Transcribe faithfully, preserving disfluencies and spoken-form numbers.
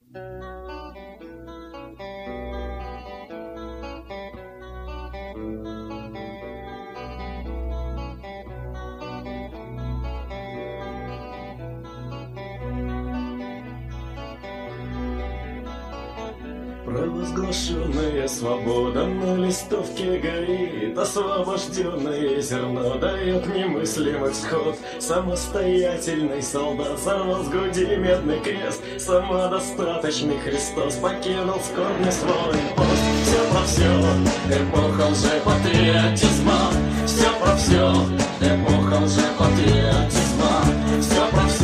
Провозглашенная свобода на листовке горит, освобожденное зерно дает немыслимый всход. Самостоятельный солдат сорвал с груди медный крест, самодостаточный Христос покинул скорбный свой пост. Все про все, эпоха лжепатриотизма, все про все, эпоха лжепатриотизма, все про все.